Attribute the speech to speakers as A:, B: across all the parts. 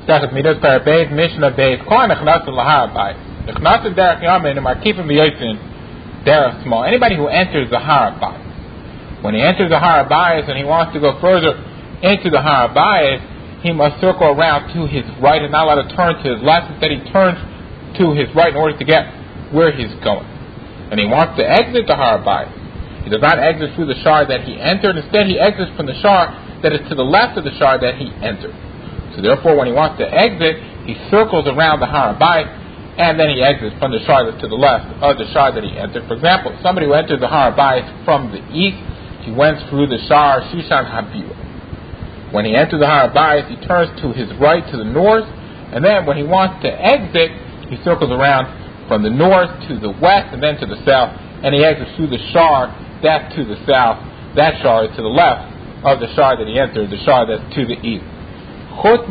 A: Second Midas Parabes, Mishnah Beis, Kol Nechnas Lahar Bayis. Nechnas Derech Yamin and Markifim B'Yotzin Derech Small. Anybody who enters the Har Bayis, when he enters the Har Bayis and he wants to go further into the Har Bayis, he must circle around to his right and not allowed to turn to his left. Instead, he turns to his right in order to get where he's going. And he wants to exit the Har Bayis. He does not exit through the shar that he entered. Instead, he exits from the shar that is to the left of the shar that he entered. So therefore, when he wants to exit, he circles around the Har Bayis, and then he exits from the shar that's to the left of the shar that he entered. For example, somebody who entered the Har Bayis from the east, he went through the shar Shushan Habir. When he enters the Har Bayis, he turns to his right to the north, and then when he wants to exit, he circles around from the north to the west and then to the south, and he exits through the shar that's to the south. That shar is to the left of the shar that he entered, the shar that's to the east. With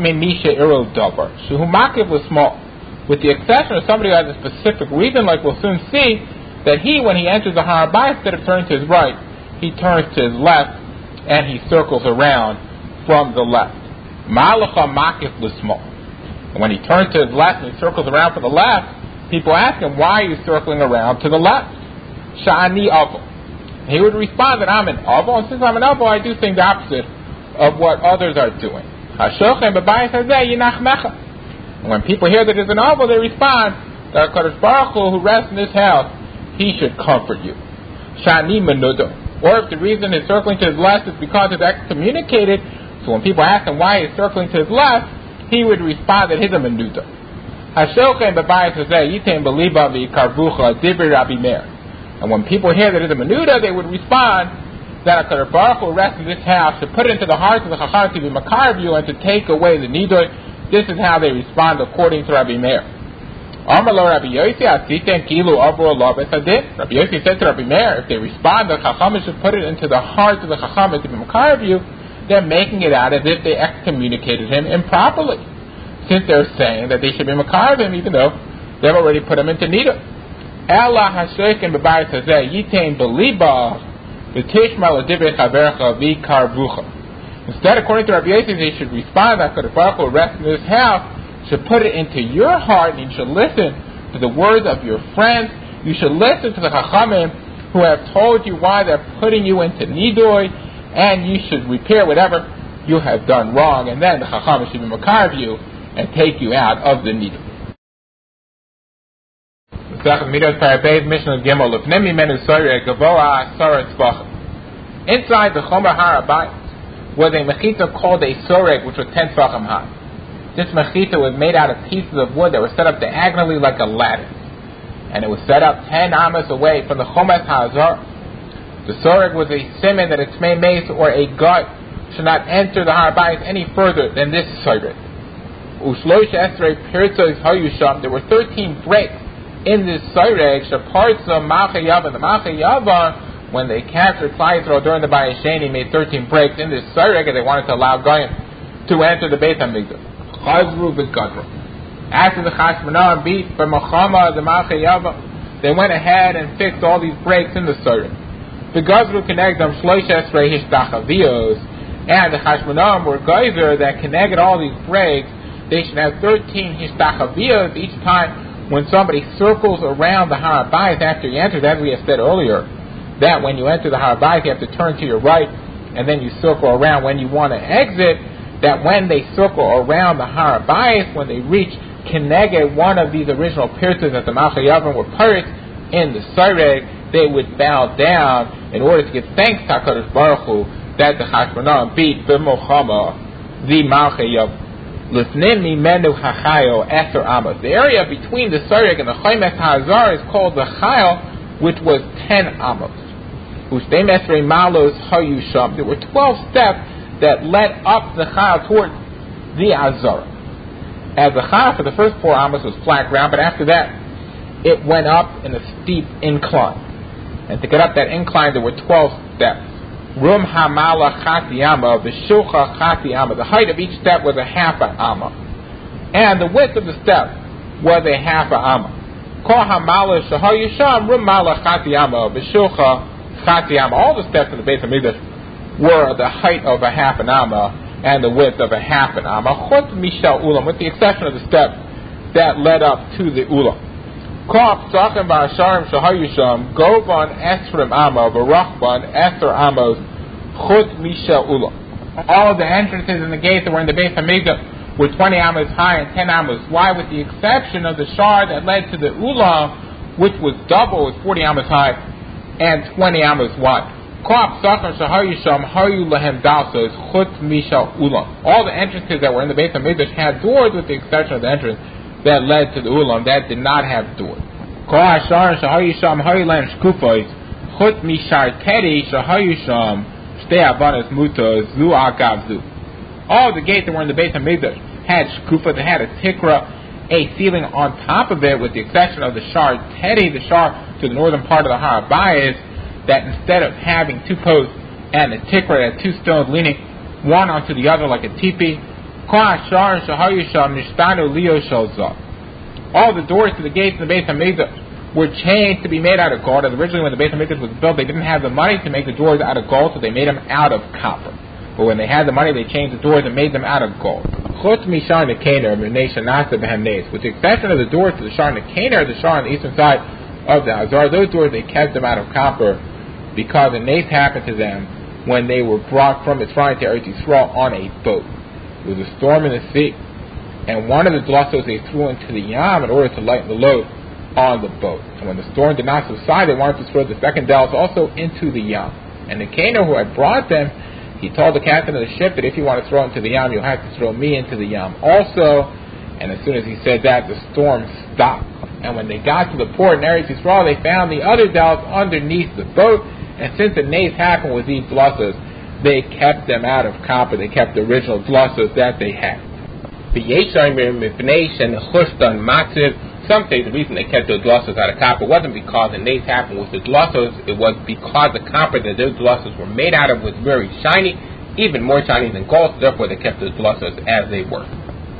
A: the exception of somebody who has a specific reason, like we'll soon see, that he, when he enters the Har Bayis, instead of turning to his right, he turns to his left and he circles around from the left. And when he turns to his left and he circles around from the left, people ask him, why are you circling around to the left? Sha'ani Avo. He would respond that I'm an Avo, and since I'm an Avo, I do things the opposite of what others are doing. And when people hear that there's an Avo, they respond that HaKadosh Baruch Hu, who rests in this house, he should comfort you. Sha'ani Menudo. Or if the reason he's circling to his left is because he's excommunicated, so when people ask him why he's circling to his left, he would respond that he's a menuda. And when people hear that he's a menuda, they would respond that HaKadosh Baruch Hu rests in this house to put it into the hearts of the Chacham to be makar of you and to take away the nidoy. This is how they respond according to Rabbi Meir. Rabbi Yossi said to Rabbi Meir, if they respond that Chacham should put it into the hearts of the Chacham to be makar of you, they're making it out as if they excommunicated him improperly, since they're saying that they should be makar of him even though they've already put him into nidoy. Allah hashekin b'bayis hazeh yitain b'liba v'tishma l'divrei chavercha v'karvucha. Instead, according to Rabbi Yossi, they should respond that HaKadosh Baruch Hu rests in this house, should put it into your heart, and you should listen to the words of your friends. You should listen to the Chachamim who have told you why they're putting you into nidoy, and you should repair whatever you have done wrong, and then the Chachamim should be makar of you and take you out of the nidoy. Inside the Chomer Har Bayis was a mechita called a soreg, which was 10 tefachim high. This mechita was made out of pieces of wood that were set up diagonally like a ladder, and it was set up 10 amas away from the Chomer Hazar. The soreg was a siman that its main mace or a gut should not enter the Har Bayis any further than this soreg. There were 13 breaks in this soreg. Shapartzah Machayavan. The Machayavan, when they captured Klal Yisrael during the Bayis Sheni, made 13 breaks in this soreg, and they wanted to allow Goyim to enter the Beit HaMikdash. Chazru v'gadru. After the Chashmonah beat for Machama the Machayavan, they went ahead and fixed all these breaks in the soreg. The Gazru connected them Shlosh Esrei Hishtachaviyos, and the Chashmonaim were geyser that connected all these breaks. They should have 13 Hishtachaviyos each time when somebody circles around the Har Bayis after you enter. As we have said earlier, that when you enter the Har Bayis, you have to turn to your right, and then you circle around when you want to exit. That when they circle around the Har Bayis, when they reach Keneged, one of these original pierces that the Machayavan were pirates in the soreg, they would bow down in order to give thanks to HaKadosh Baruch Hu that the Chashmonah beat b'mochama the Machayavan. Lifnim mimenu hachayo eser amos. The area between the soreg and the Chomer Hazar is called the chayil, which was 10 amos. Ushtem esrei malos hayu sham. There were 12 steps that led up the chayil towards the Azara. As the chayil for the first 4 amos was flat ground, but after that it went up in a steep incline. And to get up that incline, there were 12 steps. Rum hamala chati amma, v'shulcha chati amma. The height of each step was a half an amma, and the width of the step was a half an amma. Kol hamala shahayisham rum mala chati amma, v'shulcha chati amma. All the steps in the Beit HaMikdash were the height of a half an amma, and the width of a half an amma, chutz mishal ulam, with the exception of the step that led up to the ulam. Kop tzachim ba'asharim shahayusham govan esrim amma v'rachban eser amos chutz mishal ulam. All of the entrances and the gates that were in the Beis Hamikdash were 20 amos high and 10 amos wide, with the exception of the shar that led to the ulam, which was double, was 40 amos high and 20 amos wide. All the entrances that were in the Beis Hamikdash had doors, with the exception of the entrance that led to the ulam that did not have doors. All the gates that were in the Beis Hamikdash had shkufa, they had a tikra, a ceiling on top of it, with the exception of the shar tedi, the shar to the northern part of the Har Habayis, that instead of having two posts and a tikra, had two stones leaning one onto the other like a teepee. All the doors to the gates in the Beis Hamikdash were changed to be made out of gold. And originally, when the Beis Hamikdash was built, they didn't have the money to make the doors out of gold, so they made them out of copper. But when they had the money, they changed the doors and made them out of gold. With the exception of the doors to the Shar Nekaner, the Shar on the eastern side of the Hazar, those doors they kept them out of copper, because a nace happened to them when they were brought from Mitzrayim to Eretz Yisrael on a boat. There was a storm in the sea, and one of the dlussos they threw into the Yam in order to lighten the load on the boat. And when the storm did not subside, they wanted to throw the second delos also into the Yam. And the Cana who had brought them, he told the captain of the ship that if you want to throw into the Yam, you'll have to throw me into the Yam also. And as soon as he said that, the storm stopped. And when they got to the port in Eretz Yisrael, they found the other delos underneath the boat. And since the nace happened with these dlussos, they kept them out of copper. They kept the original dlussos that they had. Some say the reason they kept those dlussos out of copper wasn't because the nace happened with the dlussos, it was because the copper that those dlussos were made out of was very shiny, even more shiny than gold, so therefore they kept those dlussos as they were.